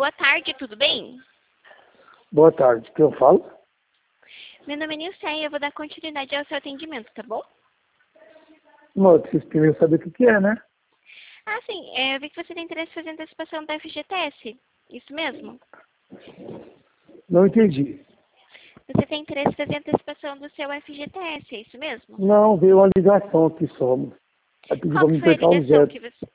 boa tarde, tudo bem? Boa tarde, quem eu falo? Meu nome é Nilceia, eu vou dar continuidade ao seu atendimento, tá bom? Não, eu preciso primeiro saber o que é, né? Ah, sim, eu vi que você tem interesse em fazer antecipação da FGTS, isso mesmo? Não entendi. Você tem interesse em fazer antecipação do seu FGTS, é isso mesmo? Não, veio uma ligação aqui só. Vai pedir Qual para que me foi a apertar um ligação zero. que você...